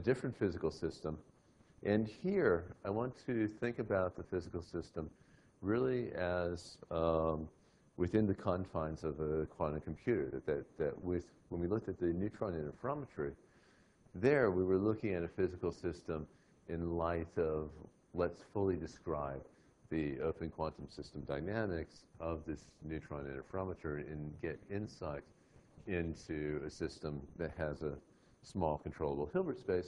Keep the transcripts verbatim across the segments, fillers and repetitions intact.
different physical system. And here, I want to think about the physical system really as um, within the confines of a quantum computer. That, that, that with, when we looked at the neutron interferometry, there we were looking at a physical system in light of, let's fully describe the open quantum system dynamics of this neutron interferometer and get insight into a system that has a small controllable Hilbert space.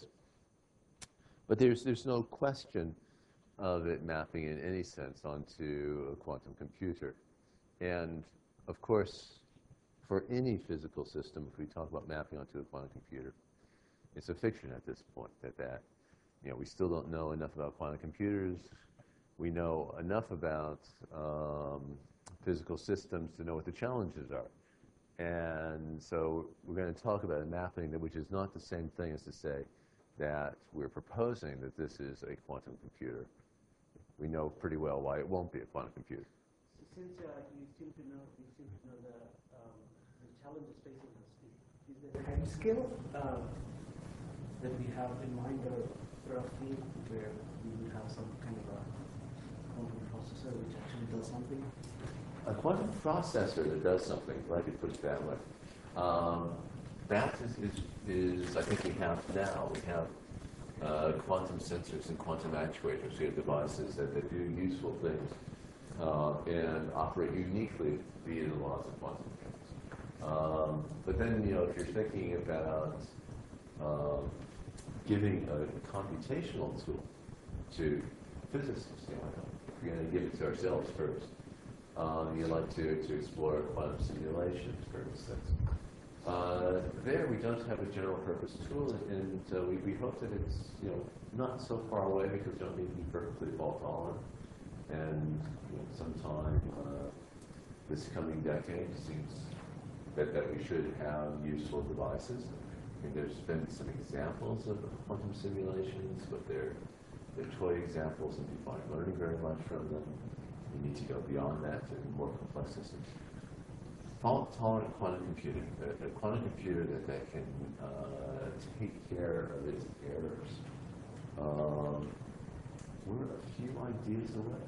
But there's, there's no question of it mapping in any sense onto a quantum computer. And of course, for any physical system, if we talk about mapping onto a quantum computer, it's a fiction at this point that that, you know, we still don't know enough about quantum computers. We know enough about um, physical systems to know what the challenges are. And so we're going to talk about a mapping that, which is not the same thing as to say that we're proposing that this is a quantum computer. We know pretty well why it won't be a quantum computer. So since uh, you seem to know, you seem to know the, um, the challenges facing us, is there a time scale uh, that we have in mind, or roughly, where we would have some kind of a quantum processor which actually does something? A quantum processor that does something, if I could put it that way. Um, that is, is, is, I think we have now. We have uh, quantum sensors and quantum actuators. We have devices that, that do useful things uh, and operate uniquely via the laws of quantum mechanics. Um, but then, you know, if you're thinking about um, giving a computational tool to physicists, you know, if we're going to give it to ourselves first, Um, you like to, to explore quantum simulations, for instance. Uh, there, we don't have a general purpose tool, and uh, we, we hope that it's, you know, not so far away because we don't need to be perfectly fault tolerant. And you know, sometime uh, this coming decade seems that, that we should have useful devices. I mean, there's been some examples of quantum simulations, but they're, they're toy examples, and people aren't learning very much from them. We need to go beyond that to more complex systems. Fault-tolerant quantum computing, a, a quantum computer that, that can uh, take care of its errors. Um, we're a few ideas away.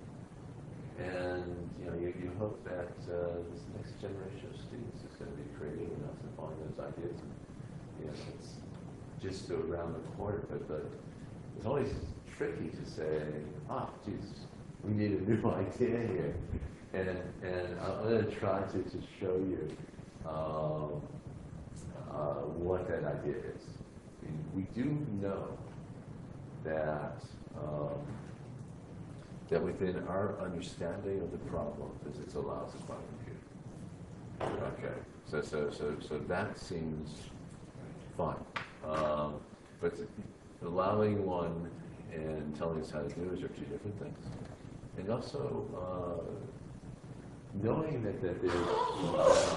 And you know, you, you hope that uh, this next generation of students is going to be creative enough to find those ideas. And, you know, it's just around the corner, but, but it's always tricky to say, ah, geez, we need a new idea here. And, and I'm going to try to, to show you um, uh, what that idea is. I mean, we do know that, um, that within our understanding of the problem, physics allows a quantum computer. Okay, so, so, so, so that seems fine. Um, but allowing one and telling us how to do it are two different things. And also, uh, knowing that, that there's bounds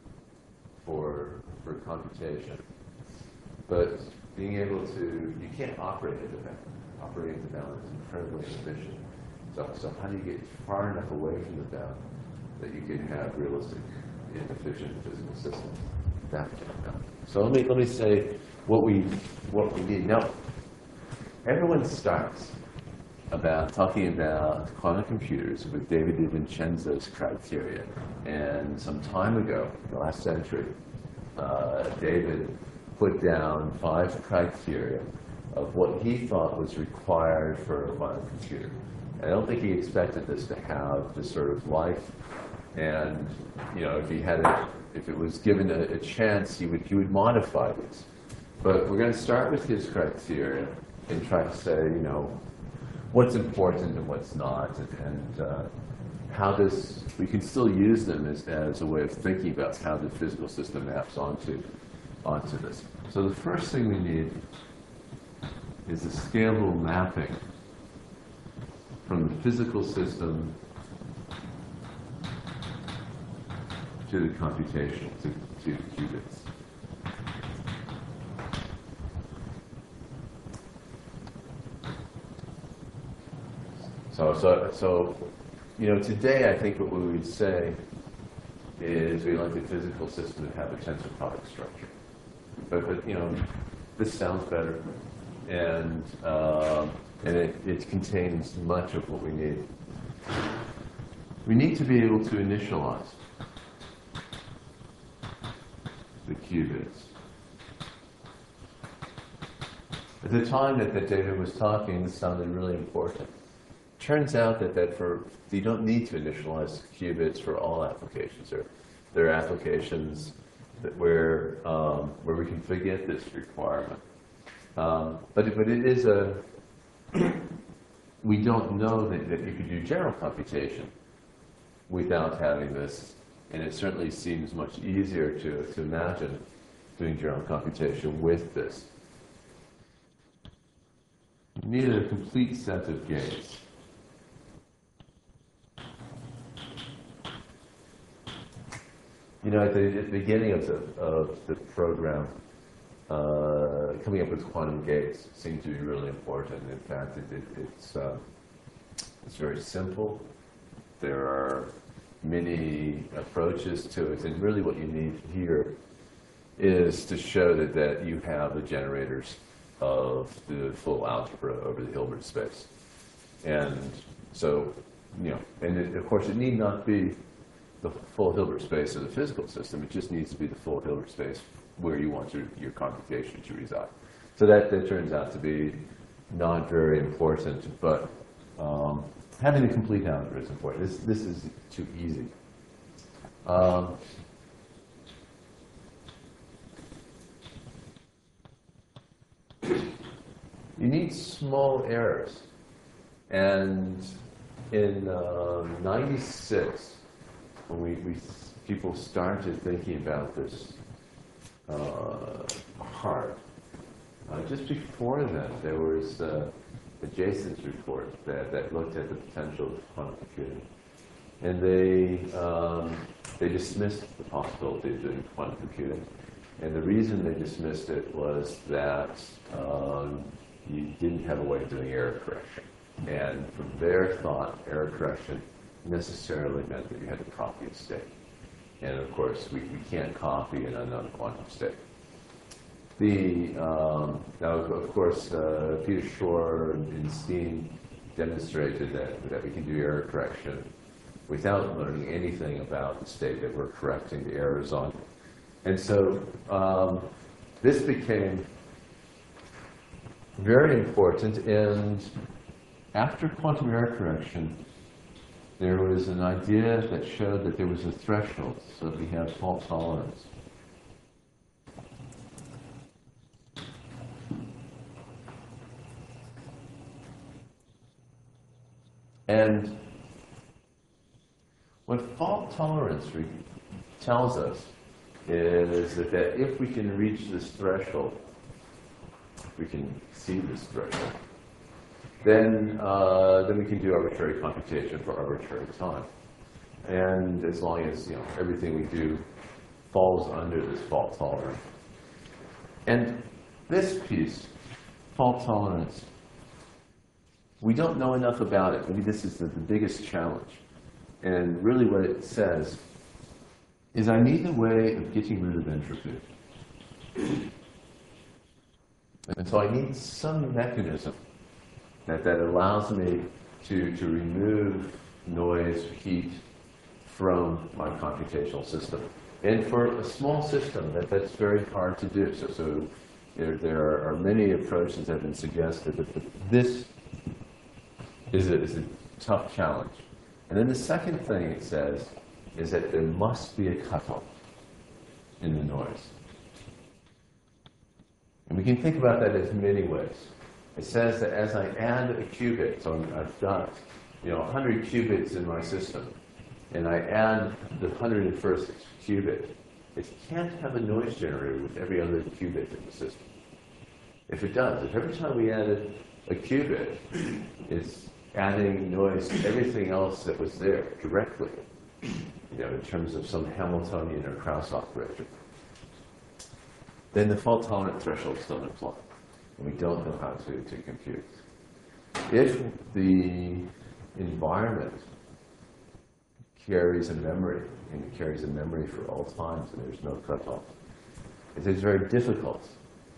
for, for computation, but being able to, you can't operate at the bound. Operating at the bound is incredibly inefficient. So, so how do you get far enough away from the bound that you can have realistic and efficient physical systems? That bound. So let me, let me say what we, what we need. Now, everyone starts about talking about quantum computers with David DiVincenzo's criteria. And some time ago, the last century, uh, David put down five criteria of what he thought was required for a quantum computer. And I don't think he expected this to have this sort of life. And you know, if he had a, if it was given a, a chance, he would he would modify these. But we're going to start with his criteria and try to say, you know, what's important and what's not, and, and uh, how this, we can still use them as, as a way of thinking about how the physical system maps onto, onto this. So the first thing we need is a scalable mapping from the physical system to the computational, to, to qubits. So, so, so, you know, today I think what we would say is we like the physical system to have a tensor product structure. But, but you know, this sounds better, and um, and it, it contains much of what we need. We need to be able to initialize the qubits. At the time that, that David was talking, this sounded really important. Turns out that, that for you don't need to initialize qubits for all applications. There, there are applications that where um, where we can forget this requirement. Um, but but it is a we don't know that, that you could do general computation without having this, and it certainly seems much easier to to imagine doing general computation with this. You need a complete set of gates. You know, at the, at the beginning of the, of the program, uh, coming up with quantum gates seemed to be really important. In fact, it, it, it's, uh, it's very simple. There are many approaches to it, and really what you need here is to show that, that you have the generators of the full algebra over the Hilbert space. And so, you know, and it, of course it need not be the full Hilbert space of the physical system. It just needs to be the full Hilbert space where you want your, your computation to reside. So that, that turns out to be not very important, but um, having a complete algebra is important. This, this is too easy. Um, you need small errors. And in um, ninety-six, when we, we people started thinking about this uh, hard, uh, just before then, there was uh, the Jason's report that, that looked at the potential of quantum computing. And they, um, they dismissed the possibility of doing quantum computing. And the reason they dismissed it was that um, you didn't have a way of doing error correction. And from their thought, error correction necessarily meant that you had to copy a state. And of course, we, we can't copy an unknown quantum state. The, um, now, of course, uh, Peter Shor and Steen demonstrated that, that we can do error correction without learning anything about the state that we're correcting the errors on. And so um, this became very important, and after quantum error correction, there was an idea that showed that there was a threshold, so that we have fault tolerance. And what fault tolerance tells us is that, that if we can reach this threshold, we can see this threshold, then uh, then we can do arbitrary computation for arbitrary time. And as long as, you know, everything we do falls under this fault tolerance. And this piece, fault tolerance, we don't know enough about it. Maybe this is the, the biggest challenge. And really what it says is I need a way of getting rid of entropy. And so I need some mechanism that, that allows me to, to remove noise, heat from my computational system. And for a small system, that, that's very hard to do. So, so there, there are many approaches that have been suggested, but, but this is a, is a tough challenge. And then the second thing it says is that there must be a cutoff in the noise. And we can think about that as many ways. It says that as I add a qubit, so I've got, you know, one hundred qubits in my system, and I add the one hundred first qubit, it can't have a noise generator with every other qubit in the system. If it does, if every time we added a qubit, it's adding noise to everything else that was there directly, you know, in terms of some Hamiltonian or Krauss operator, then the fault tolerant thresholds don't apply. And we don't know how to, to compute. If the environment carries a memory, and it carries a memory for all times, and there's no cutoff, it is very difficult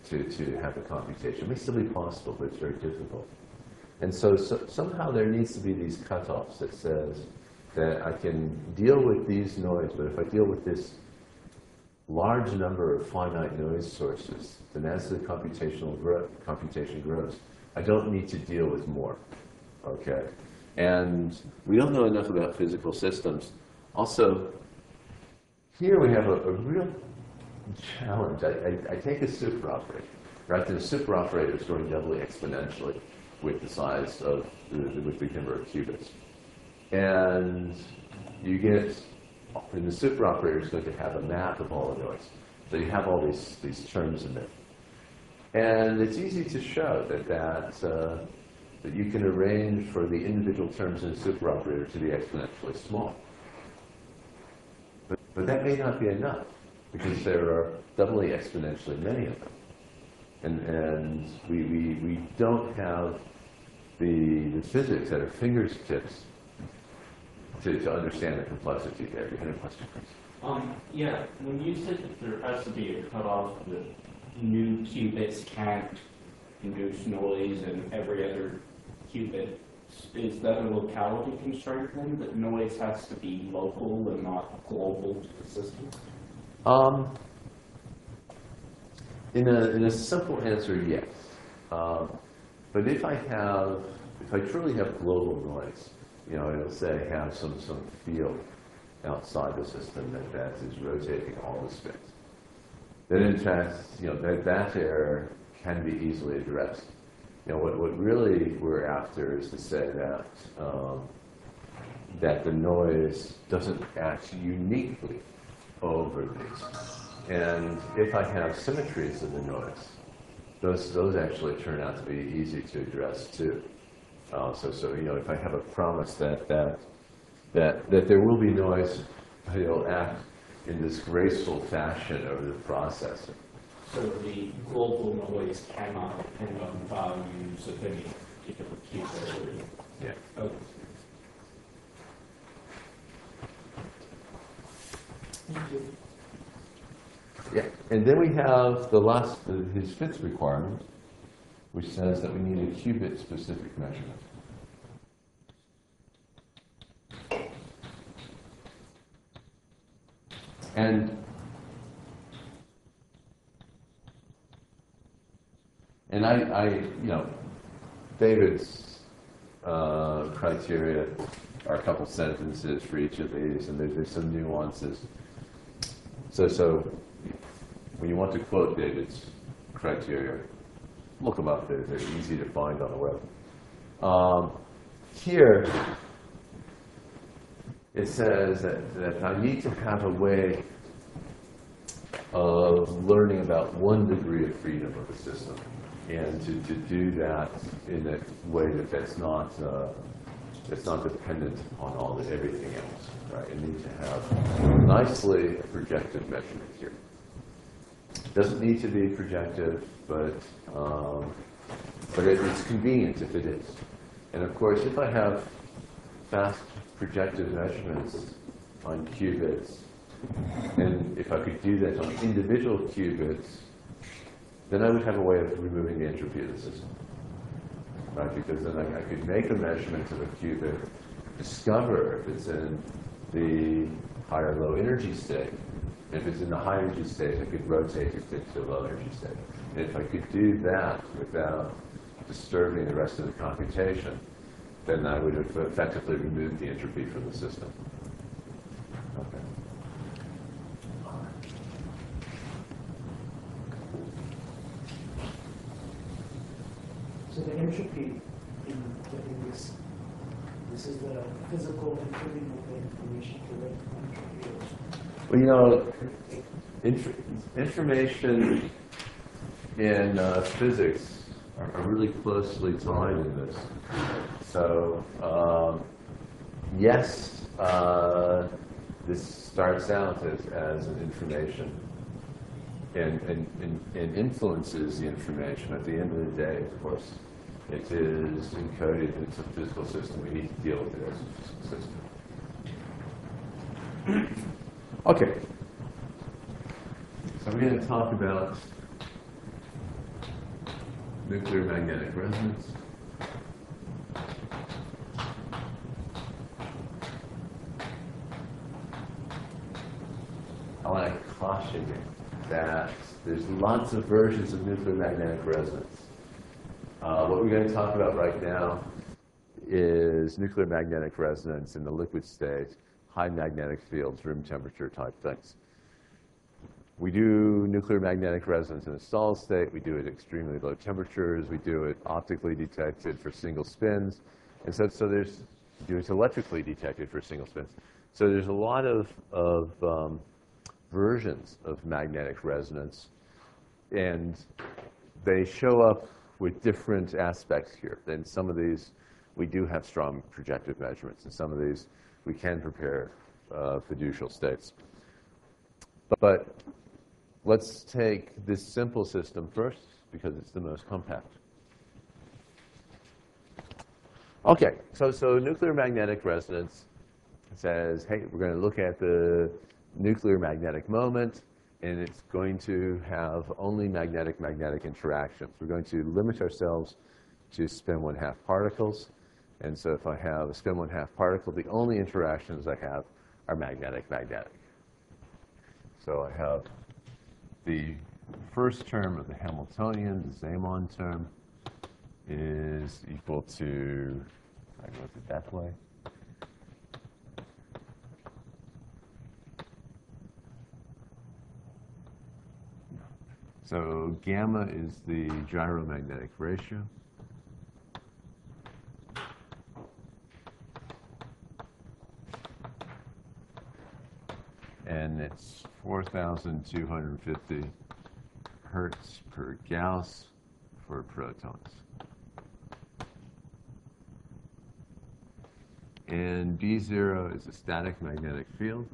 to, to have the computation. It may still be possible, but it's very difficult. And so, so somehow there needs to be these cutoffs that says that I can deal with these noise, but if I deal with this large number of finite noise sources, then as the computational grow, computation grows, I don't need to deal with more, okay? And we don't know enough about physical systems. Also, here we have a, a real challenge. I, I, I take a super operator, right? The super operator is growing doubly exponentially with the size of, the, with the number of qubits. And you get, and the super operator is going to have a map of all the noise. So you have all these, these terms in there. And it's easy to show that, that, uh, that you can arrange for the individual terms in a super operator to be exponentially small. But, but that may not be enough, because there are doubly exponentially many of them. And, and we, we, we don't have the, the physics at our fingertips to, to understand the complexity there. You had a question, Chris? Um, yeah, when you said that there has to be a cutoff that new qubits can't induce noise and every other qubit, is that a locality constraint then, that noise has to be local and not global to the system? Um, in, a, in a simple answer, yes. Um, but if I have, if I truly have global noise, you know, let's say I have some, some field outside the system that, that is rotating all the spins, then in fact, you know, that, that error can be easily addressed. You know, what, what really we're after is to say that, um, that the noise doesn't act uniquely over these. And if I have symmetries of the noise, those, those actually turn out to be easy to address too. Uh, so, so, you know, if I have a promise that, that, that, that there will be noise, it'll act in this graceful fashion over the processor. So the global noise cannot depend on values of any particular qubit. Yeah. Okay. Thank you. Yeah, and then we have the last, uh, his fifth requirement, which says that we need a qubit-specific measurement. And and I, I you know, David's uh, criteria are a couple sentences for each of these, and there's, there's some nuances. So, so when you want to quote David's criteria, look them up. They're, they're easy to find on the web. Um, here, it says that, that I need to have a way of learning about one degree of freedom of the system, and to, to do that in a way that that's not uh, that's not dependent on all the everything else. Right? I need to have nicely projective measurement here. Doesn't need to be projective, but um, but it, it's convenient if it is. And of course, if I have fast projective measurements on qubits, and if I could do that on individual qubits, then I would have a way of removing the entropy of the system. Right? Because then I, I could make a measurement of a qubit, discover if it's in the higher low energy state. If it's in the high energy state, I could rotate it to a low energy state. And if I could do that without disturbing the rest of the computation, then I would have effectively removed the entropy from the system. Okay. So the entropy in, in this, this is the physical encoding of the information to the entropy. Well, you know, inf information in uh, physics are, are really closely tied in this. So, um, yes, uh, this starts out as, as an information and, and, and, and influences the information. At the end of the day, of course, it is encoded into a physical system. We need to deal with it as a physical system. Okay. So we're going to talk about nuclear magnetic resonance. I want to caution you that there's lots of versions of nuclear magnetic resonance. Uh, what we're going to talk about right now is nuclear magnetic resonance in the liquid state, high magnetic fields, room temperature type things. We do nuclear magnetic resonance in a solid state. We do it at extremely low temperatures. We do it optically detected for single spins. And so, so there's, we do it electrically detected for single spins. So there's a lot of, of um, versions of magnetic resonance. And they show up with different aspects here. In some of these, we do have strong projective measurements. In some of these, we can prepare uh, fiducial states. But let's take this simple system first, because it's the most compact. Okay, so, so nuclear magnetic resonance says, hey, we're going to look at the nuclear magnetic moment, and it's going to have only magnetic-magnetic interactions. We're going to limit ourselves to spin one-half particles. And so if I have a spin one-half particle, the only interactions I have are magnetic-magnetic. So I have the first term of the Hamiltonian, the Zeeman term, is equal to, I wrote it that way. So gamma is the gyromagnetic ratio. And it's four thousand two hundred fifty hertz per Gauss for protons. And B zero is a static magnetic field.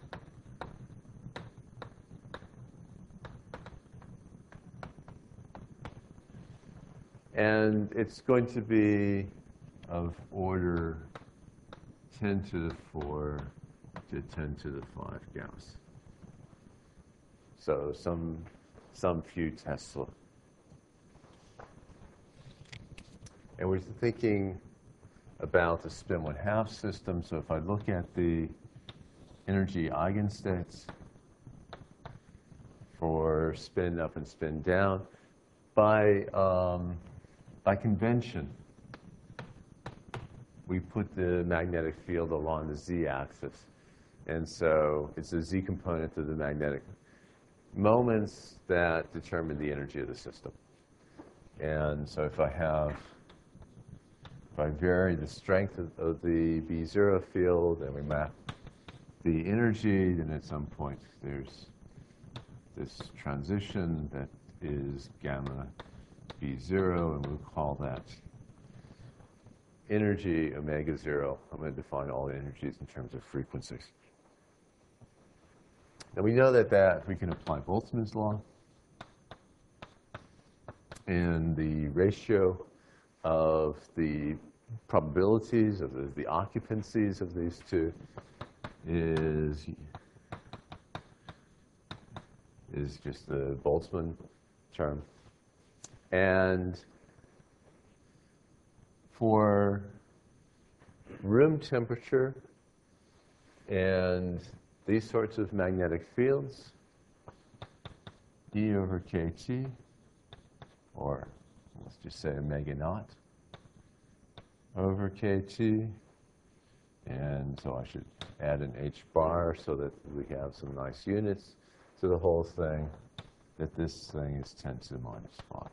And it's going to be of order ten to the four to ten to the five Gauss. So some, some few Tesla. And we're thinking about the spin one-half system. So if I look at the energy eigenstates for spin up and spin down, by, um, by convention, we put the magnetic field along the z-axis. And so it's a z component of the magnetic moments that determine the energy of the system. And so if I have, if I vary the strength of, of the B zero field and we map the energy, then at some point there's this transition that is gamma B zero, and we'll call that energy omega zero. I'm going to define all the energies in terms of frequencies. Now we know that, that we can apply Boltzmann's law, and the ratio of the probabilities of the, the occupancies of these two is, is just the Boltzmann term. And for room temperature and these sorts of magnetic fields, E over kT, or let's just say omega naught over kT. And so I should add an H bar so that we have some nice units to the whole thing, that this thing is ten to the minus five.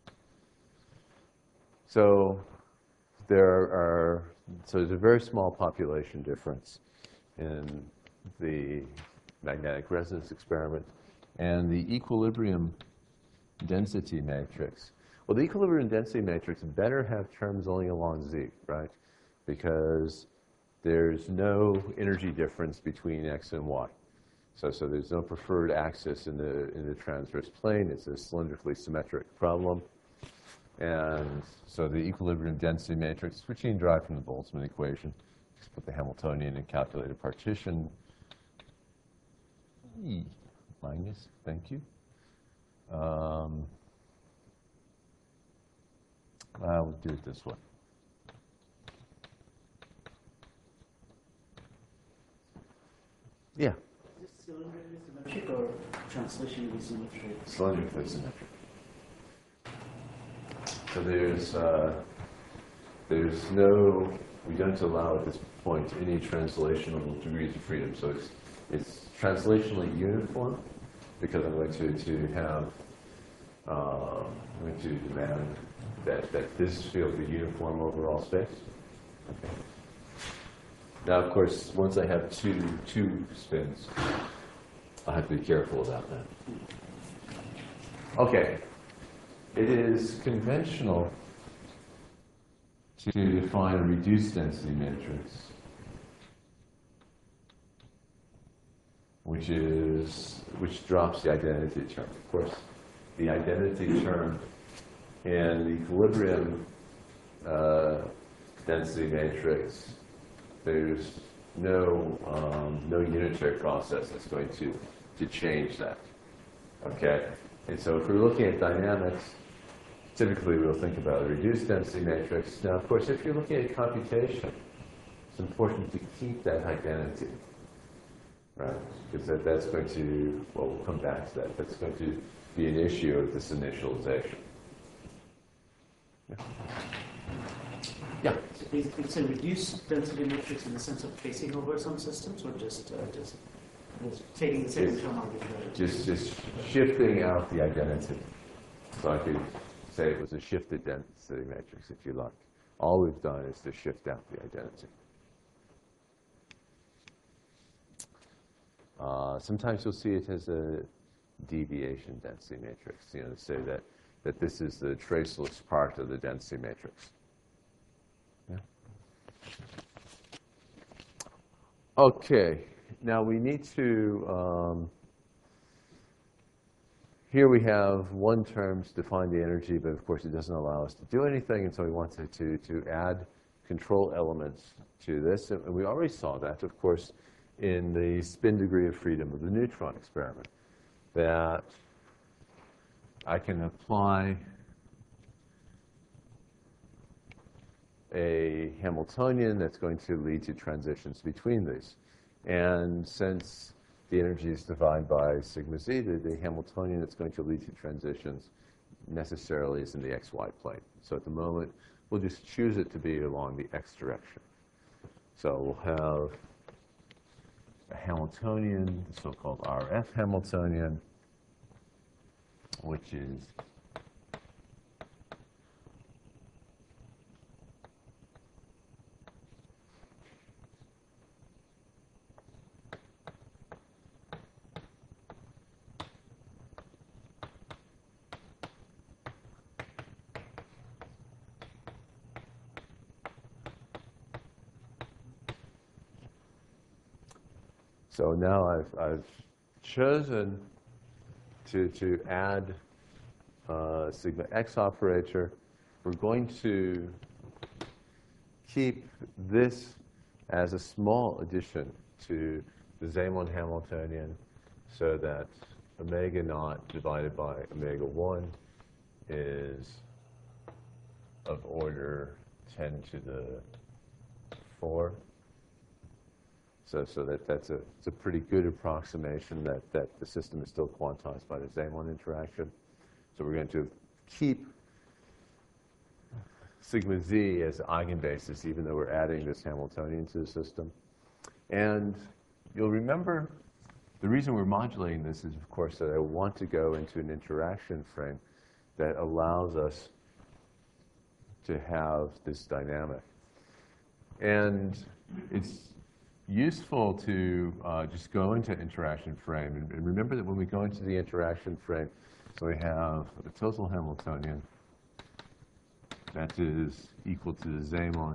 So there are, so there's a very small population difference in the magnetic resonance experiment and the equilibrium density matrix. Well, the equilibrium density matrix better have terms only along Z, right? Because there's no energy difference between X and Y. So, so there's no preferred axis in the, in the transverse plane. It's a cylindrically symmetric problem. And so the equilibrium density matrix, which you can derive from the Boltzmann equation, just put the Hamiltonian and calculate a partition. E minus, thank you. Um, Uh, we'll do it this way. Yeah, Is this cylinderically symmetric or translationally symmetric? cylindrically symmetric. So there's uh, there's no, we don't allow at this point any translational degrees of freedom. So it's it's translationally uniform because I'm going to to have uh, I'm going to demand that that this field be uniform over all space. Okay. Now, of course, once I have two two spins, I have to be careful about that. Okay. It is conventional to define a reduced density matrix, which is which drops the identity term. Of course, the identity term in the equilibrium uh, density matrix, there's no um, no unitary process that's going to to change that. Okay, and so if we're looking at dynamics, typically we'll think about a reduced density matrix. Now, of course, if you're looking at computation, it's important to keep that identity, right? Because that, that's going to, well, we'll come back to that. That's going to be an issue of this initialization. Yeah. Yeah. So it's it's a reduced density matrix in the sense of tracing over some systems, or just uh, just just taking the same It's- term arbitrarily? Just, just shifting out the identity. So I could say it was a shifted density matrix, if you like. All we've done is to shift out the identity. Uh, sometimes you'll see it as a deviation density matrix, you know, to say that, that this is the traceless part of the density matrix. Yeah. Okay, now we need to, um, here we have one term to define the energy, but of course it doesn't allow us to do anything, and so we wanted to, to add control elements to this. And we already saw that, of course, in the spin degree of freedom of the neutron experiment, that I can apply a Hamiltonian that's going to lead to transitions between these. And since the energy is divided by sigma z, the, the Hamiltonian that's going to lead to transitions necessarily is in the xy plane. So at the moment, we'll just choose it to be along the x direction. So we'll have a Hamiltonian, the so-called R F Hamiltonian, which is So now I've, I've chosen to, to add a sigma x operator. We're going to keep this as a small addition to the Zeeman Hamiltonian so that omega naught divided by omega one is of order ten to the four. So, so that, that's a, it's a pretty good approximation that, that the system is still quantized by the Zeeman interaction. So we're going to keep sigma z as eigenbasis, even though we're adding this Hamiltonian to the system. And you'll remember the reason we're modulating this is, of course, that I want to go into an interaction frame that allows us to have this dynamic. And it's useful to uh, just go into interaction frame. And, and remember that when we go into the interaction frame, so we have a total Hamiltonian that is equal to the Zeeman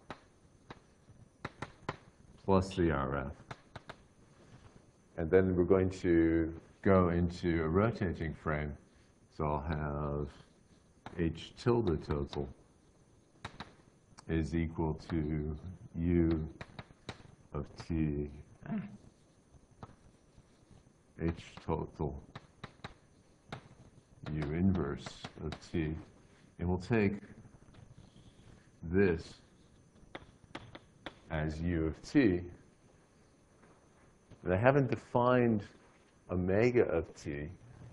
plus the R F. And then we're going to go into a rotating frame. So I'll have H tilde total is equal to U of T H total U inverse of T. And we'll take this as u of t. And I haven't defined omega of t,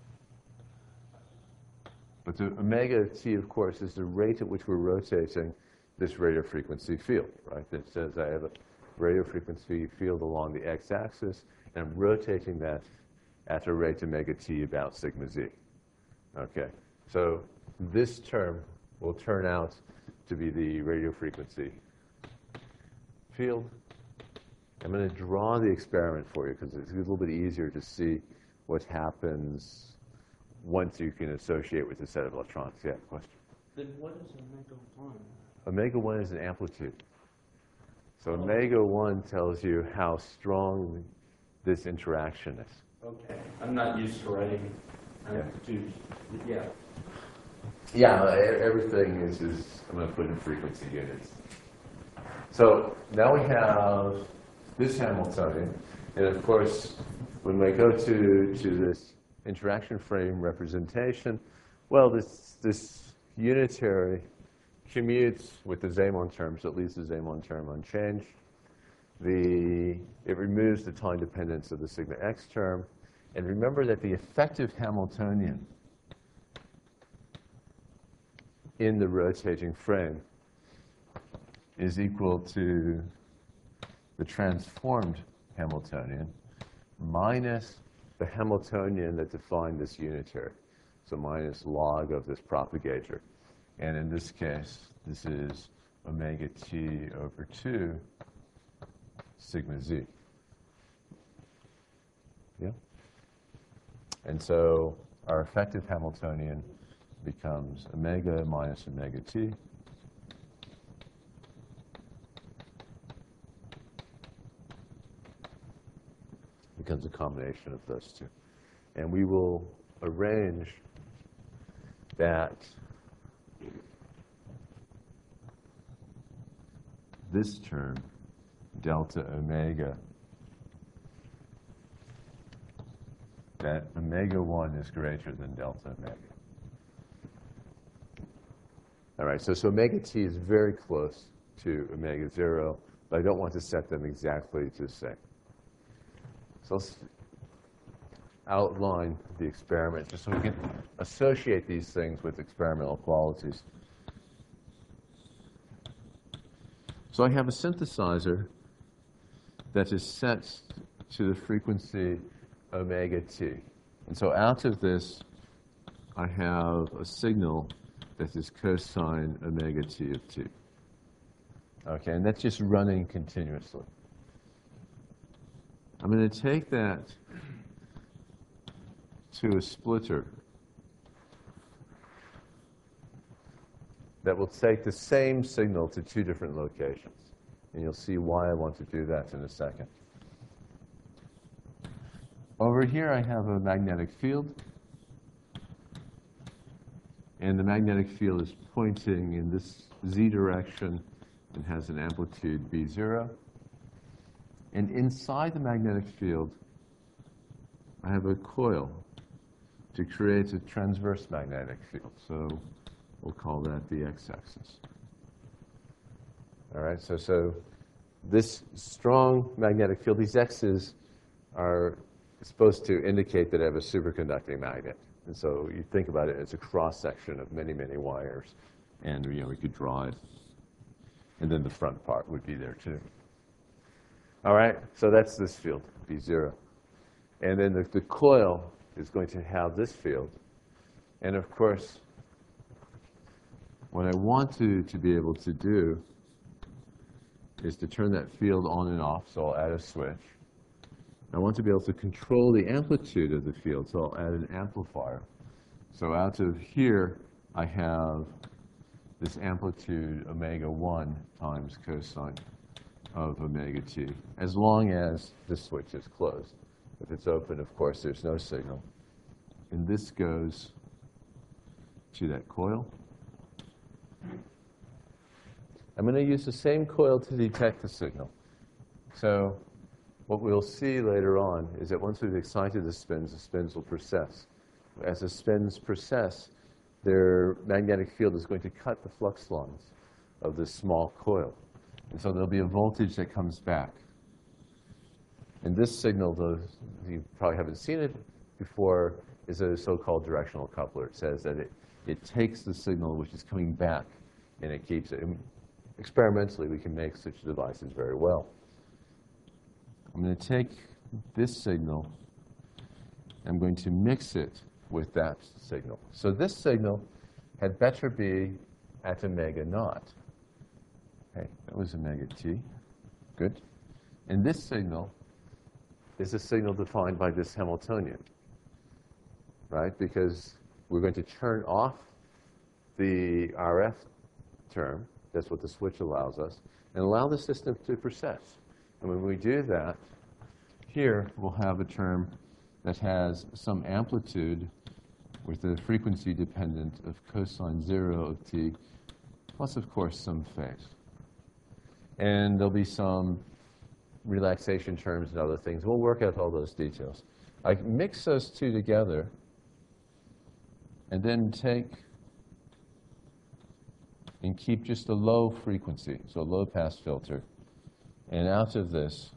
but the omega of t, of course, is the rate at which we're rotating this radio frequency field, right? That says I have a radio frequency field along the x-axis, and I'm rotating that at a rate omega t about sigma z. Okay, so this term will turn out to be the radio frequency field. I'm going to draw the experiment for you because it's a little bit easier to see what happens once you can associate with a set of electrons. Yeah, question? Then what is omega one? Omega one is an amplitude. So omega one tells you how strong this interaction is. Okay. I'm not used to writing amplitudes. Yeah. Yeah, e- everything is, is, I'm going to put in frequency units. So now we have this Hamiltonian, and of course, when we go to, to this interaction frame representation, well, this, this unitary commutes with the Zeeman term, so it leaves the Zeeman term unchanged. The, it removes the time dependence of the sigma x term. And remember that the effective Hamiltonian in the rotating frame is equal to the transformed Hamiltonian minus the Hamiltonian that defined this unitary, so minus log of this propagator. And in this case, this is omega t over two sigma z. Yeah? And so our effective Hamiltonian becomes omega minus omega t. Becomes a combination of those two. And we will arrange that this term, delta omega, that omega one is greater than delta omega. All right, so, so omega t is very close to omega zero, but I don't want to set them exactly to the same. So let's outline the experiment just so we can associate these things with experimental qualities. So I have a synthesizer that is set to the frequency omega t. And so out of this, I have a signal that is cosine omega t of t. Okay, and that's just running continuously. I'm going to take that to a splitter that will take the same signal to two different locations. And you'll see why I want to do that in a second. Over here, I have a magnetic field. And the magnetic field is pointing in this z direction and has an amplitude b zero. And inside the magnetic field, I have a coil to create a transverse magnetic field. So we'll call that the x-axis. All right, so, so this strong magnetic field, these x's are supposed to indicate that I have a superconducting magnet. And so you think about it as a cross-section of many, many wires. And you know, we could draw it. And then the front part would be there, too. All right, so that's this field, B zero. And then the, the coil is going to have this field. And of course, what I want to, to be able to do is to turn that field on and off, so I'll add a switch. I want to be able to control the amplitude of the field, so I'll add an amplifier. So out of here, I have this amplitude omega one times cosine of omega t, as long as the switch is closed. If it's open, of course, there's no signal. And this goes to that coil. I'm going to use the same coil to detect the signal. So what we'll see later on is that once we've excited the spins, the spins will precess. As the spins precess, their magnetic field is going to cut the flux lines of this small coil. And so there'll be a voltage that comes back. And this signal, though you probably haven't seen it before, is a so-called directional coupler. It says that it, it takes the signal which is coming back and it keeps it. And experimentally, we can make such devices very well. I'm going to take this signal, I'm going to mix it with that signal. So this signal had better be at omega naught. Okay, that was omega t. Good. And this signal is a signal defined by this Hamiltonian, right? Because we're going to turn off the R F term. That's what the switch allows us, and allow the system to process. And when we do that, here we'll have a term that has some amplitude with a frequency dependent of cosine zero of t, plus, of course, some phase. And there'll be some relaxation terms and other things. We'll work out all those details. I mix those two together and then take and keep just a low frequency, so a low pass filter. And out of this,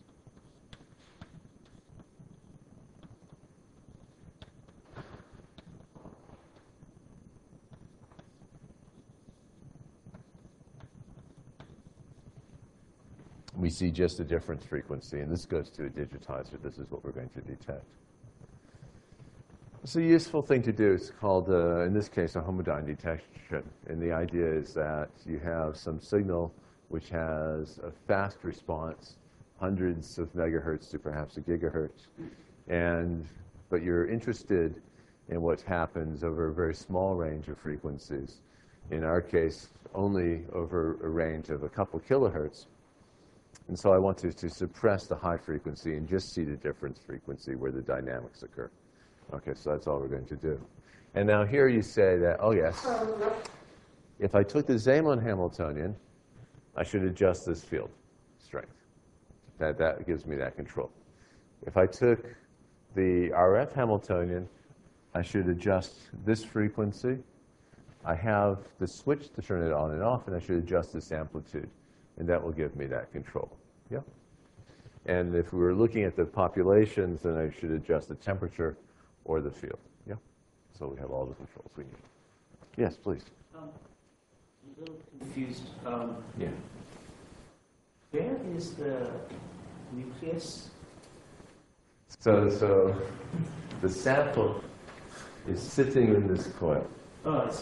we see just a difference frequency, and this goes to a digitizer. This is what we're going to detect. It's a useful thing to do. It's called, uh, in this case, a homodyne detection. And the idea is that you have some signal which has a fast response, hundreds of megahertz to perhaps a gigahertz, and but you're interested in what happens over a very small range of frequencies. In our case, only over a range of a couple kilohertz. And so I want to, to suppress the high frequency and just see the difference frequency where the dynamics occur. Okay, so that's all we're going to do. And now here you say that, oh yes, if I took the Zeeman Hamiltonian, I should adjust this field strength. That, that gives me that control. If I took the R F Hamiltonian, I should adjust this frequency. I have the switch to turn it on and off, and I should adjust this amplitude. And that will give me that control. Yeah. And if we were looking at the populations, then I should adjust the temperature or the field. Yeah. So we have all the controls we need. Yes, please. Um, I'm a little confused. Um, Yeah. where is the nucleus? So, so the sample is sitting in this coil. Oh, I see.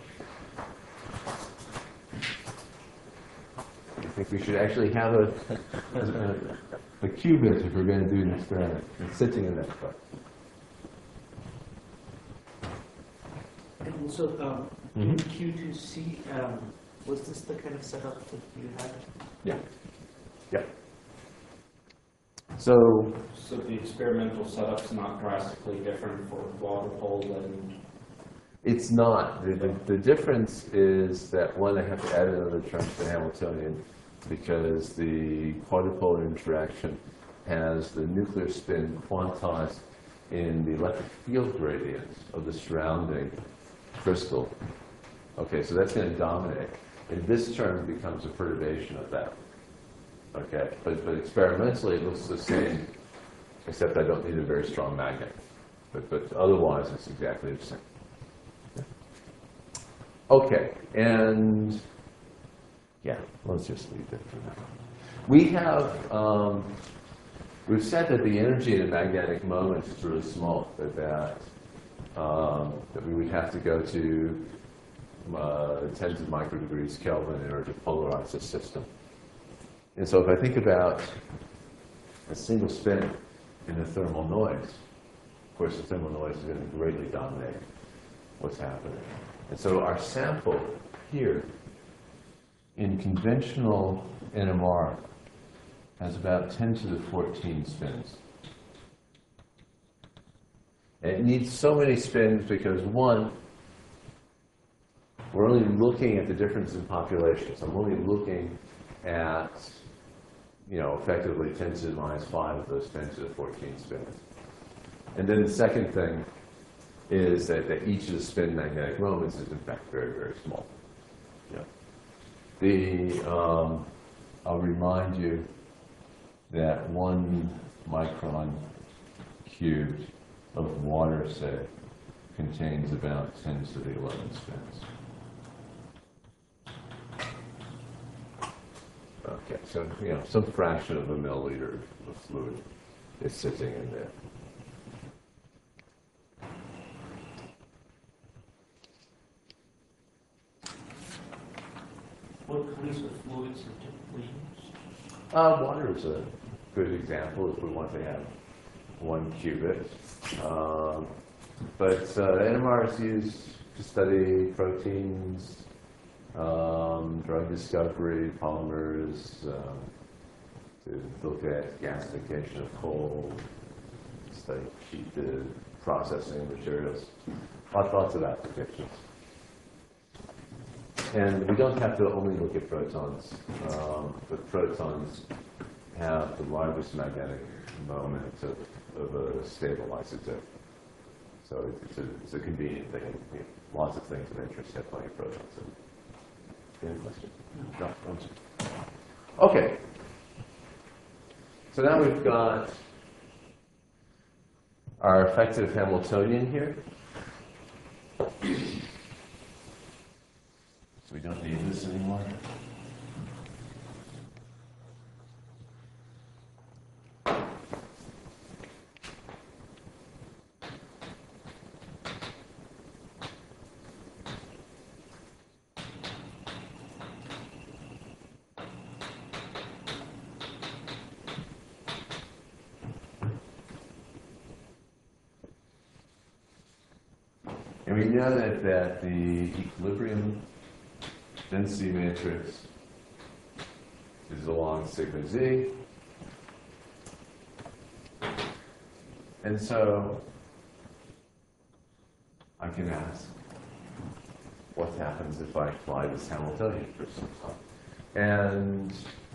I think we should actually have a, a, a qubit if we're going to do an experiment. It's sitting in that coil. And also, um, Mhm. in Q two C, um, was this the kind of setup that you had? Yeah. Yeah. So, So the experimental setup's not drastically different for Waterpole and it's not. The, the, the difference is that, one, I have to add another term to the Hamiltonian because the quadrupolar interaction has the nuclear spin quantized in the electric field gradient of the surrounding crystal. Okay, so that's going to dominate. And this term becomes a perturbation of that. Okay, but, but experimentally it looks the same, except I don't need a very strong magnet. But, but otherwise it's exactly the same. Okay, and yeah, let's just leave it for now. We have, um, we've said that the energy in a magnetic moment is really small, that, that, um, that we would have to go to uh, tens of microdegrees Kelvin in order to polarize the system. And so if I think about a single spin in the thermal noise, of course the thermal noise is going to greatly dominate what's happening. And so our sample here in conventional N M R has about ten to the fourteen spins. And it needs so many spins because, one, we're only looking at the difference in populations. I'm only looking at, you know, effectively ten to the minus five of those ten to the fourteen spins. And then the second thing is that, that each of the spin magnetic moments is in fact very, very small. Yeah. The, um, I'll remind you that one micron cubed of water, say, contains about ten to the eleven spins. Okay, so, you know, some fraction of a milliliter of fluid is sitting in there. What kinds of fluids are typically used? Uh, water is a good example if we want to have one qubit. Um, but uh, N M R is used to study proteins, um, drug discovery, polymers, um, to look at gasification of coal, study cheap the processing of materials. Lots, lots of applications. And we don't have to only look at protons, um, but protons have the largest magnetic moment of, of a stable isotope. So it's a, it's a convenient thing. You know, lots of things of interest have plenty of protons. Any question? No. No. Okay. So now we've got our effective Hamiltonian here. So we don't need this anymore. And we know that, that the equilibrium density matrix is along sigma z. And so I can ask, what happens if I apply this Hamiltonian for some time? And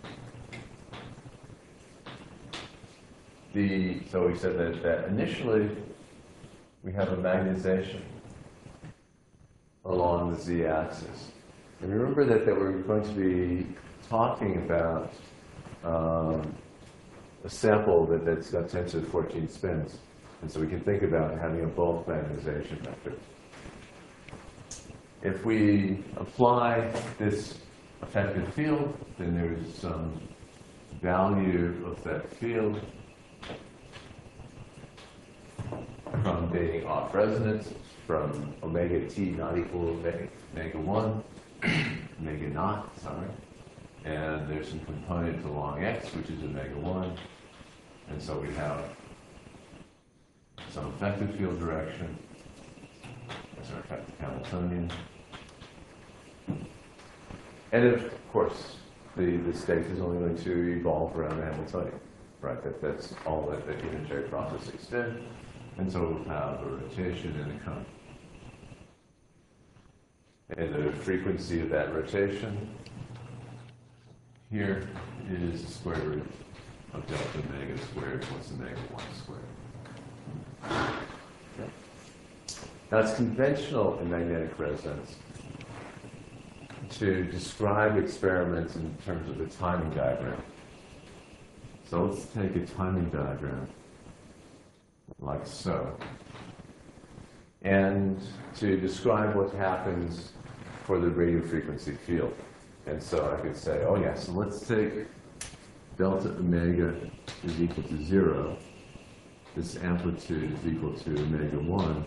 the, so we said that, that initially we have a magnetization along the z-axis. And remember that, that we're going to be talking about um, a sample that, that's got ten to the fourteen spins. And so we can think about having a bulk magnetization vector. If we apply this effective field, then there's some value of that field from being off resonance, from omega t not equal to omega one, omega naught, sorry. And there's some component along x, which is omega one. And so we have some effective field direction. That's our effective Hamiltonian. And of course, the, the state is only going to evolve around the Hamiltonian, right? That, that's all that the unitary processes did. And so we'll have a rotation and a current. And the frequency of that rotation here is the square root of delta omega squared plus omega one squared. Okay. Now it's conventional in magnetic resonance to describe experiments in terms of the timing diagram. So let's take a timing diagram like so. And to describe what happens for the radio frequency field. And so I could say, oh yeah, so let's take delta omega is equal to zero. This amplitude is equal to omega one.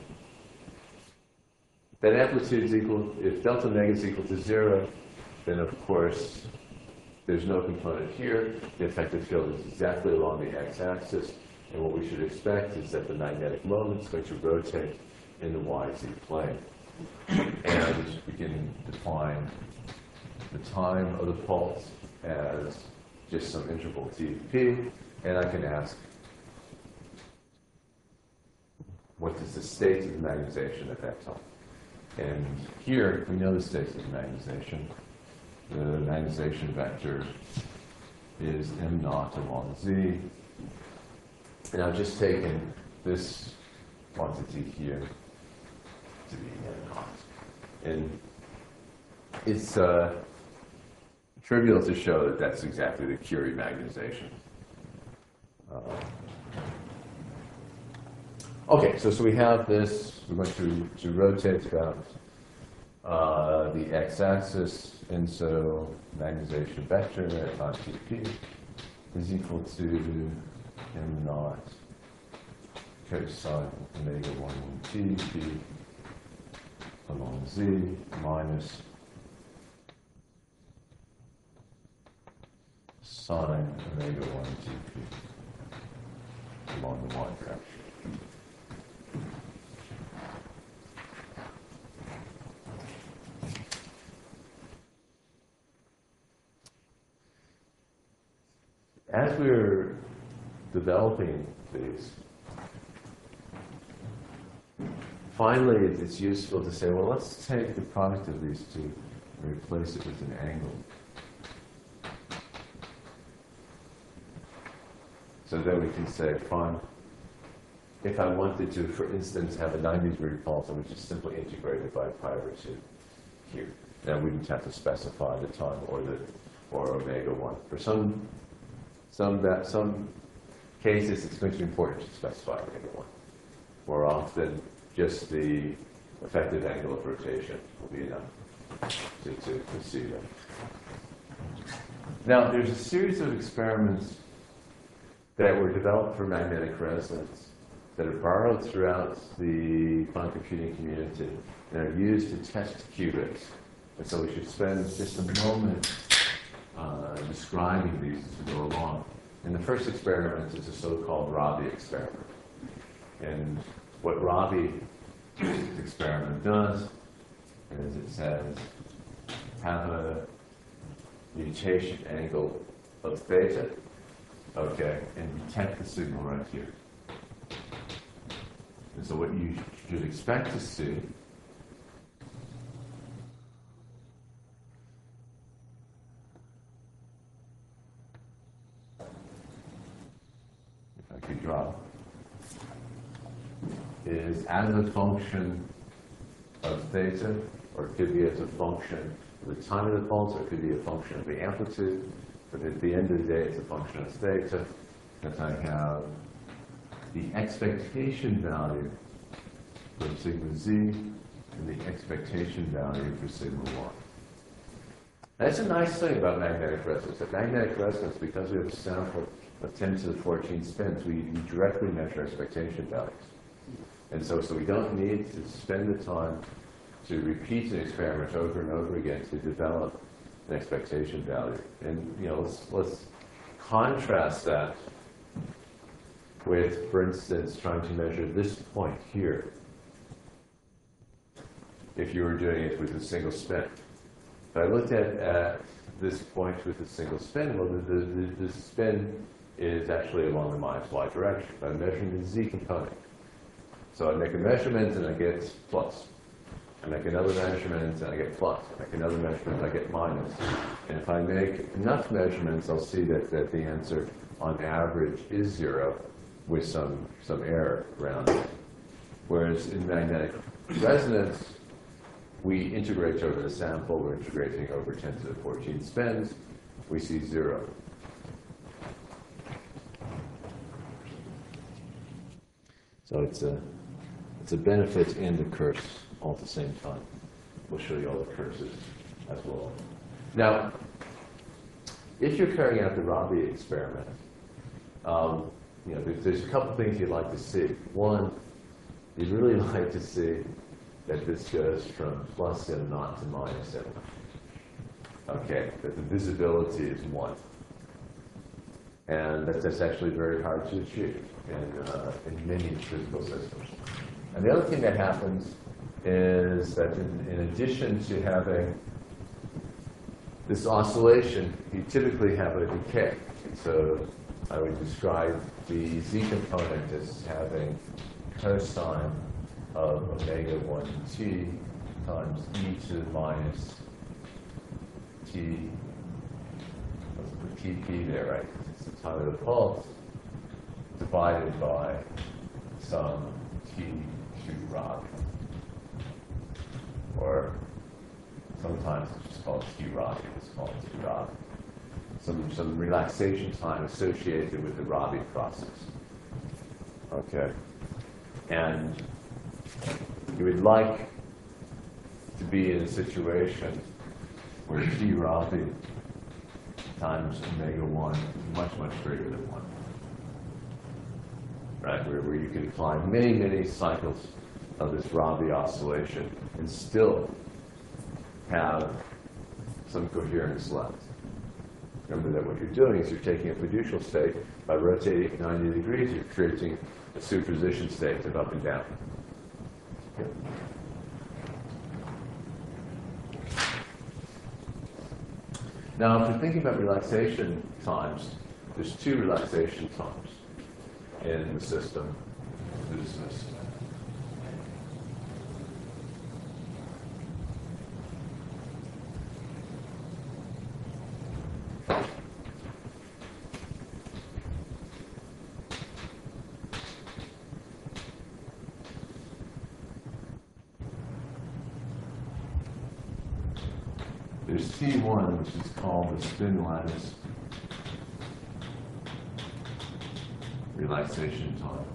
That amplitude is equal, if delta omega is equal to zero, then of course there's no component here. The effective field is exactly along the x-axis. And what we should expect is that the magnetic moment is going to rotate in the Y Z plane. And we can define the time of the pulse as just some interval T P, and I can ask, what is the state of the magnetization at that time? And here, we know the state of the magnetization. The magnetization vector is m naught along z. And I've just taken this quantity here to be m naught. And it's, uh, trivial to show that that's exactly the Curie magnetization. Uh, okay, so, so we have this, we're going to, to rotate about uh, the x-axis, and so magnetization vector at on T P is equal to m naught cosine omega one T P along z minus sine omega one T P along the y direction. As we're developing these, finally it's useful to say, well, let's take the product of these two and replace it with an angle. So then we can say, fine, if I wanted to, for instance, have a ninety degree pulse, I would just simply integrate it by pi over two here. Then we wouldn't have to specify the time or the or omega one. For some some that some cases, it's going to be important to specify omega one. More often, just the effective angle of rotation will be enough to, to, to see that. Now, there's a series of experiments that were developed for magnetic resonance that are borrowed throughout the quantum computing community and are used to test qubits. And so we should spend just a moment uh, describing these as we go along. And the first experiment is a so-called Rabi experiment. And what Rabi experiment does is it says, have a mutation angle of theta, okay, and detect the signal right here. And so what you should expect to see if I could draw is as a function of theta, or it could be as a function of the time of the pulse, or it could be a function of the amplitude, but at the end of the day it's a function of theta, that I have the expectation value for sigma z and the expectation value for sigma y. That's a nice thing about magnetic resonance. At magnetic resonance, because we have a sample of ten to the fourteen spins, we, we directly measure expectation values. And so, so we don't need to spend the time to repeat an experiment over and over again to develop an expectation value. And you know, let's, let's contrast that with, for instance, trying to measure this point here, if you were doing it with a single spin. If I looked at, at this point with a single spin, well, the, the, the spin is actually along the minus y direction. But I'm measuring the z component. So I make a measurement and I get plus. I make another measurement and I get plus. I make another measurement and I get minus. And if I make enough measurements, I'll see that, that the answer on average is zero, with some, some error around it. Whereas in magnetic resonance, we integrate over the sample, we're integrating over ten to the fourteen spins, we see zero. So it's a, it's a benefit and a curse all at the same time. We'll show you all the curses as well. Now, if you're carrying out the Rabi experiment, um, you know, there's, there's a couple things you'd like to see. One, you'd really like to see that this goes from plus m naught to minus m. Okay, that the visibility is one. And that's, that's actually very hard to achieve in, uh, in many physical systems. And the other thing that happens is that in, in addition to having this oscillation, you typically have a decay. So I would describe the z component as having cosine of omega one t times e to the minus t, let's put tp there, right? It's the time of the pulse, divided by some t to Rabi. Or Sometimes it's just called T-Ravi, it's called T-Ravi. Some, some relaxation time associated with the Ravi process. Okay. And you would like to be in a situation where T-Ravi times omega one is much, much greater than one. Right? Where, where you can climb many, many cycles of this Ravi oscillation and still have some coherence left. Remember that what you're doing is you're taking a fiducial state, by rotating it ninety degrees, you're creating a superposition state of up and down. Okay. Now, if you're thinking about relaxation times, there's two relaxation times in the system. There's this. There's T one, which is called the spin lattice relaxation time.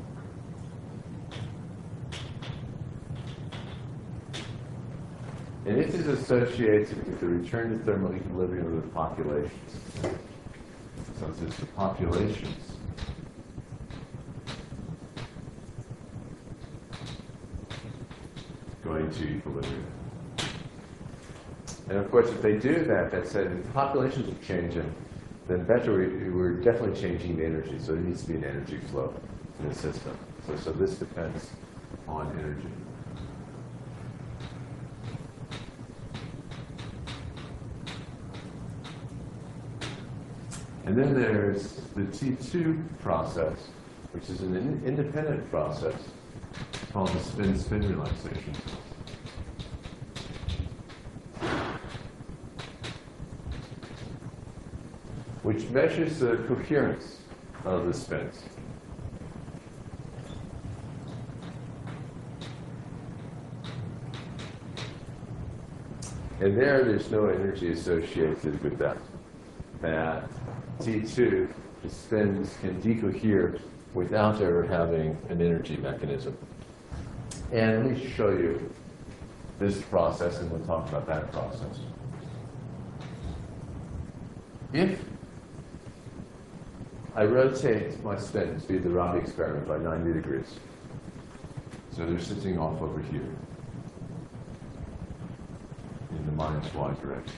And this is associated with the return to thermal equilibrium of the populations. So it's the populations going to equilibrium. And of course, if they do that, that said, if the populations are changing, then better, we, we're definitely changing the energy. So there needs to be an energy flow in the system. So, so this depends on energy. And then there's the T two process, which is an in independent process called the spin-spin relaxation. Which measures the coherence of the spins. And there, there's no energy associated with that. That T two, the spins can decohere without ever having an energy mechanism. And let me show you this process, and we'll talk about that process. If I rotate my spins via the Ravi experiment by ninety degrees. So they're sitting off over here in the minus y direction.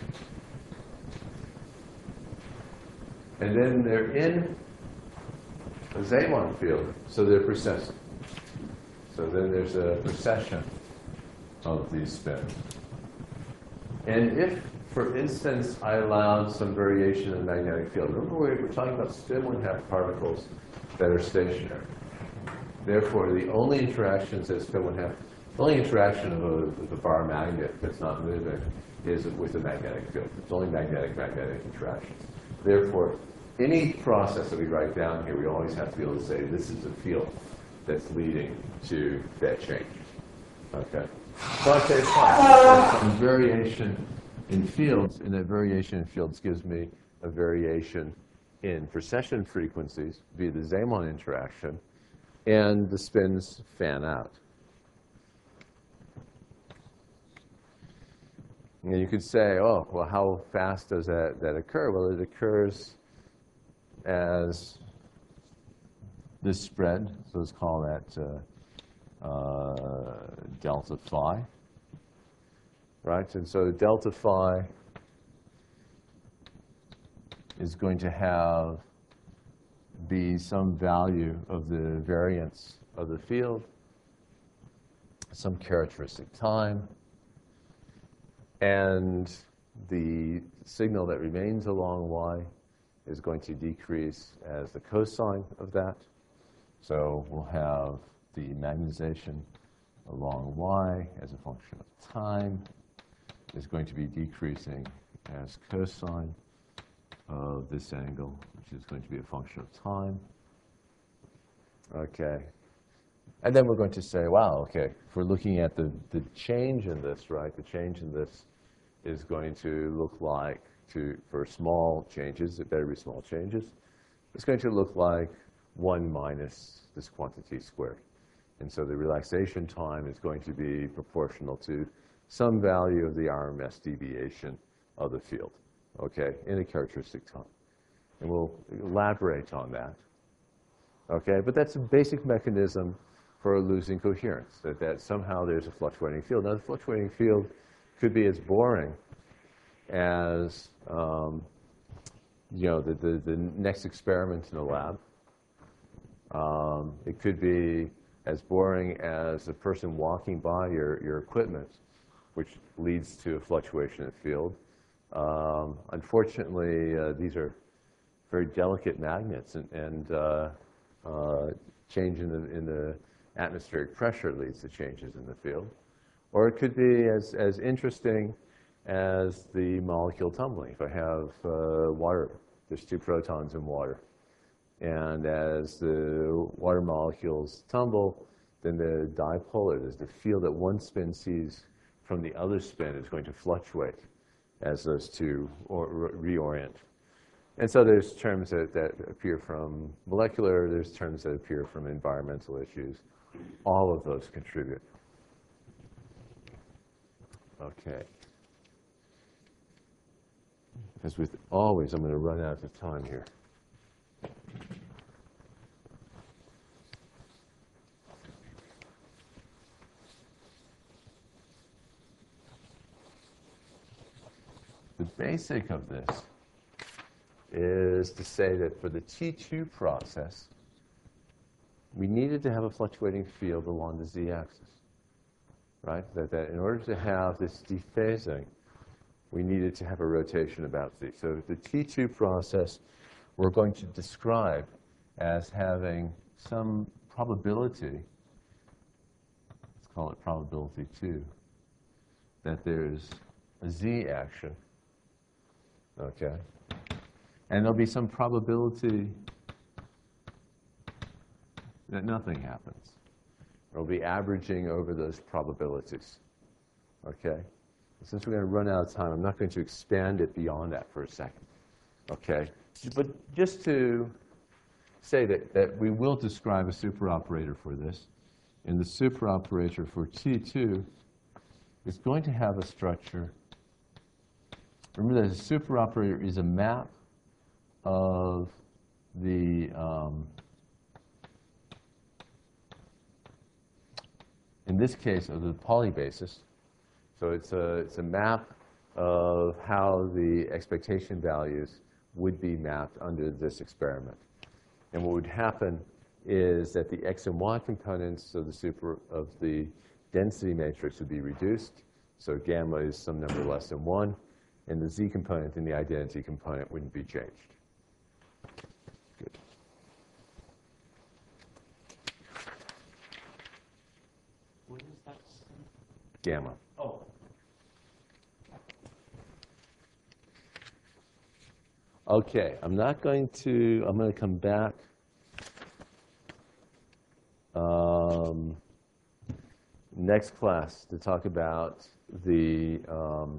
And then they're in a Zeeman field, so they're precessing. So then there's a precession of these spins. And if, for instance, I allowed some variation in the magnetic field. Remember, we're talking about spin one-half particles that are stationary. Therefore, the only interactions that spin one-half, the only interaction of a, of a bar magnet that's not moving is with the magnetic field. It's only magnetic-magnetic interactions. Therefore, any process that we write down here, we always have to be able to say this is a field that's leading to that change. Okay? So I say fine. There's some variation in fields, and that variation in fields gives me a variation in precession frequencies via the Zeeman interaction, and the spins fan out. And you could say, oh, well, how fast does that, that occur? Well, it occurs as this spread, so let's call that uh, uh, delta phi. Right, and so delta phi is going to have be some value of the variance of the field, some characteristic time, and the signal that remains along y is going to decrease as the cosine of that. So we'll have the magnetization along y as a function of time is going to be decreasing as cosine of this angle, which is going to be a function of time. Okay. And then we're going to say, wow, okay, if we're looking at the, the change in this, right, the change in this is going to look like, to, for small changes, it better be small changes, it's going to look like one minus this quantity squared. And so the relaxation time is going to be proportional to some value of the R M S deviation of the field, okay, in a characteristic time. And we'll elaborate on that, okay? But that's a basic mechanism for losing coherence, that, that somehow there's a fluctuating field. Now, the fluctuating field could be as boring as, um, you know, the, the, the next experiment in the lab. Um, it could be as boring as a person walking by your, your equipment, which leads to a fluctuation in the field. Um, unfortunately, uh, these are very delicate magnets, and, and uh, uh, change in the, in the atmospheric pressure leads to changes in the field. Or it could be as, as interesting as the molecule tumbling. If I have uh, water, there's two protons in water. And as the water molecules tumble, then the dipolar, there's the field that one spin sees from the other spin is going to fluctuate as those two or, reorient. And so there's terms that, that appear from molecular, there's terms that appear from environmental issues. All of those contribute. Okay. Because with always, I'm going to run out of time here. The basic of this is to say that for the T two process, we needed to have a fluctuating field along the z-axis, right? That, that in order to have this dephasing, we needed to have a rotation about z. So the T two process we're going to describe as having some probability, let's call it probability two, that there's a z action, okay? And there'll be some probability that nothing happens. We'll be averaging over those probabilities, okay? Since we're going to run out of time, I'm not going to expand it beyond that for a second, okay? But just to say that, that we will describe a superoperator for this, and the superoperator for T two is going to have a structure. Remember that a superoperator is a map of the um, in this case of the Pauli basis. So it's a, it's a map of how the expectation values would be mapped under this experiment. And what would happen is that the x and y components of the super of the density matrix would be reduced. So gamma is some number less than one, and the z component and the identity component wouldn't be changed. Good. What is that? Gamma. Oh. Okay, I'm not going to, I'm going to come back um, next class to talk about the, um,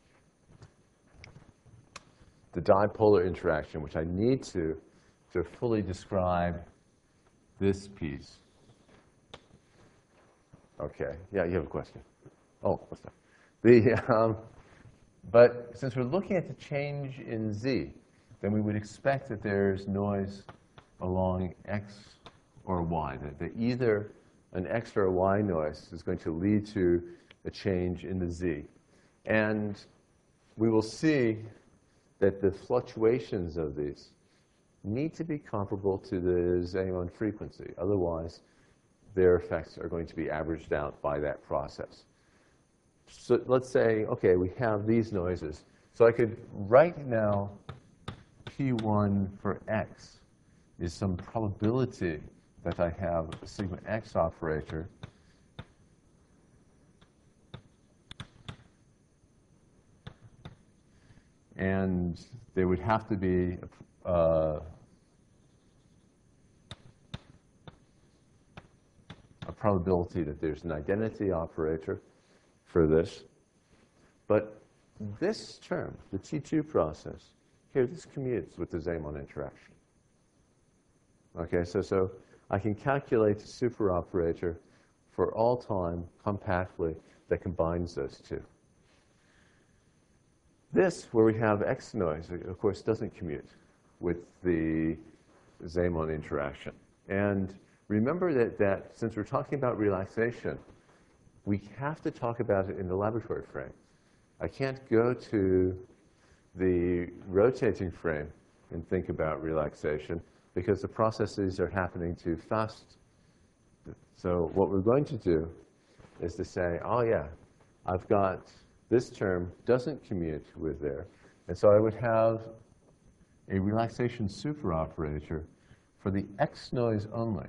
the dipolar interaction, which I need to, to fully describe this piece. Okay, yeah, you have a question. Oh, what's that? The, um, but since we're looking at the change in z, then we would expect that there's noise along x or y, that, that either an x or a y noise is going to lead to a change in the z. And we will see that the fluctuations of these need to be comparable to the Zeeman frequency. Otherwise, their effects are going to be averaged out by that process. So let's say, okay, we have these noises. So I could right now P one for x is some probability that I have a sigma x operator and there would have to be uh, a probability that there's an identity operator for this. But this term, the T two process, here, this commutes with the Zeeman interaction. Okay, so, so I can calculate the super operator for all time compactly that combines those two. This, where we have X noise, of course, doesn't commute with the Zeeman interaction. And remember that, that since we're talking about relaxation, we have to talk about it in the laboratory frame. I can't go to the rotating frame and think about relaxation because the processes are happening too fast. So what we're going to do is to say, oh yeah, I've got this term doesn't commute with there. And so I would have a relaxation superoperator for the X noise only.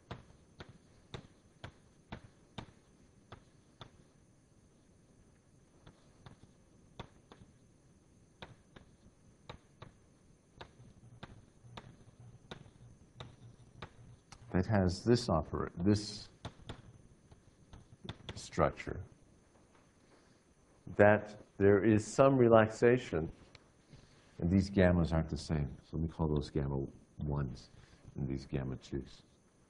That has this opera, this structure, that there is some relaxation, and these gammas aren't the same. So let me call those gamma ones and these gamma twos.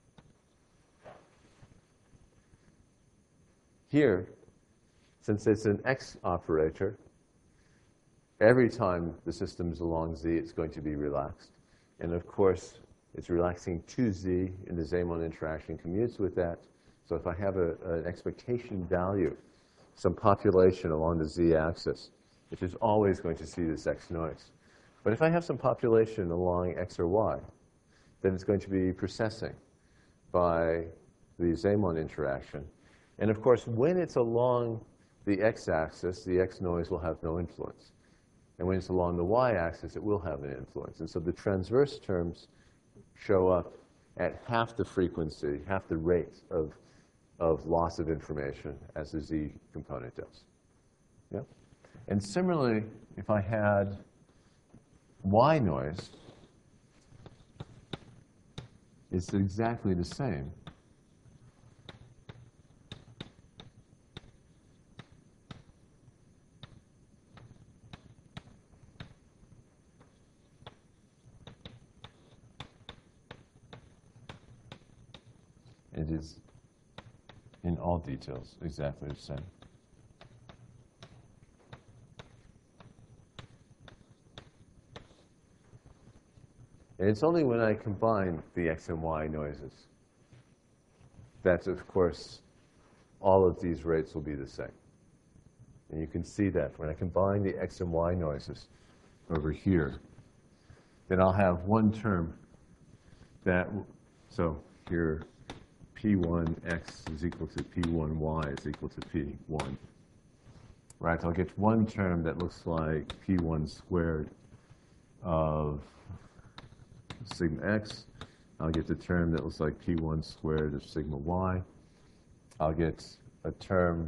Here, since it's an X operator, every time the system is along Z, it's going to be relaxed. And of course, it's relaxing to Z, and the Zeeman interaction commutes with that. So if I have a, an expectation value, some population along the Z-axis, which is always going to see this X noise. But if I have some population along X or Y, then it's going to be processing by the Zeeman interaction. And of course, when it's along the X-axis, the X noise will have no influence. And when it's along the Y-axis, it will have an influence. And so the transverse terms show up at half the frequency, half the rate of, of loss of information as the Z component does. Yeah? And similarly, if I had Y noise, it's exactly the same. It is, in all details, exactly the same. And it's only when I combine the X and Y noises that, of course, all of these rates will be the same. And you can see that when I combine the X and Y noises over here, then I'll have one term that, so here, P one X is equal to P one Y is equal to P one. Right, I'll get one term that looks like P one squared of sigma X. I'll get the term that looks like P one squared of sigma Y. I'll get a term,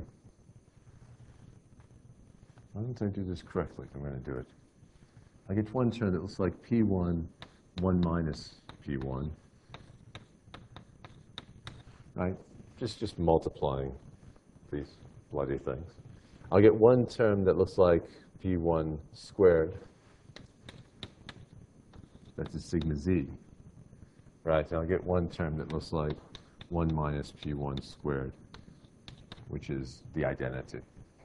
why don't I do this correctly if I'm going to do it? I get one term that looks like P one, one minus P one. Right? Just, just multiplying these bloody things. I'll get one term that looks like P one squared. That's a sigma Z. Right? And I'll get one term that looks like one minus P one squared, which is the identity.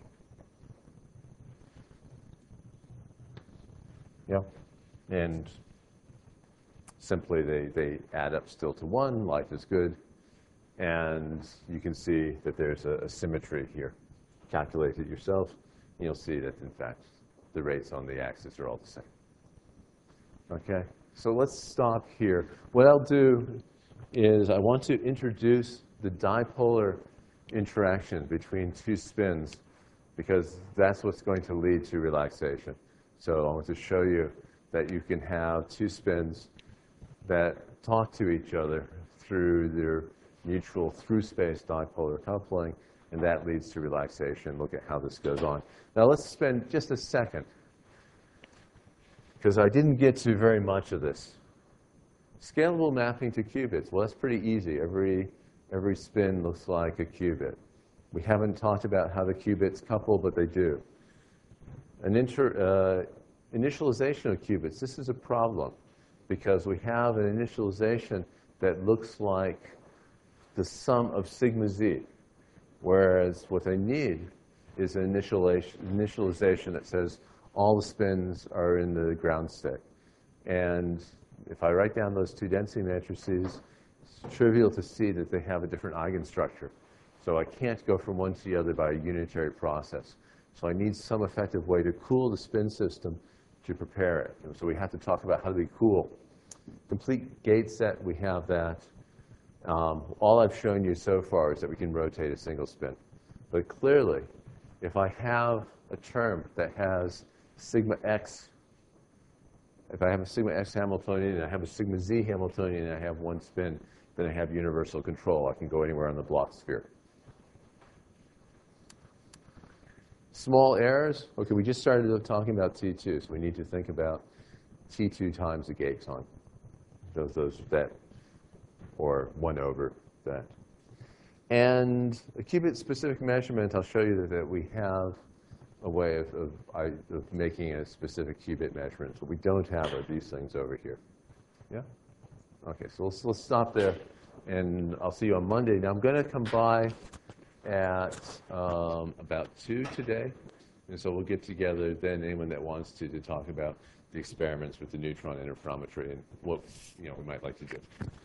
Yeah? And simply they, they add up still to one. Life is good. And you can see that there's a, a symmetry here. Calculate it yourself, and you'll see that, in fact, the rates on the axis are all the same. Okay, so let's stop here. What I'll do is I want to introduce the dipolar interaction between two spins, because that's what's going to lead to relaxation. So I want to show you that you can have two spins that talk to each other through their mutual through-space dipolar coupling, and that leads to relaxation. Look at how this goes on. Now let's spend just a second, because I didn't get to very much of this. Scalable mapping to qubits. Well, that's pretty easy. Every, every spin looks like a qubit. We haven't talked about how the qubits couple, but they do. an inter, uh, initialization of qubits. This is a problem because we have an initialization that looks like the sum of sigma z, whereas what I need is an initialization, initialization that says all the spins are in the ground state. And if I write down those two density matrices, it's trivial to see that they have a different eigenstructure. So I can't go from one to the other by a unitary process. So I need some effective way to cool the spin system to prepare it. And so we have to talk about how do we cool. Complete gate set, we have that. Um, all I've shown you so far is that we can rotate a single spin. But clearly, if I have a term that has sigma x, if I have a sigma x Hamiltonian and I have a sigma z Hamiltonian and I have one spin, then I have universal control. I can go anywhere on the block sphere. Small errors. Okay, we just started talking about T two, so we need to think about T two times the gate time. Those, those that, or one over that. And a qubit-specific measurement, I'll show you that, that we have a way of, of, of making a specific qubit measurement. What we don't have are these things over here. Yeah? Okay, so let's, let's stop there, and I'll see you on Monday. Now, I'm going to come by at um, about two today, and so we'll get together then, anyone that wants to, to talk about the experiments with the neutron interferometry and what you know we might like to do.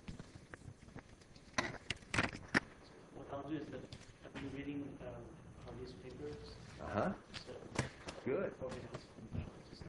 What I'll do is that I've been reading um, all these papers. Uh-huh. So, Good. okay.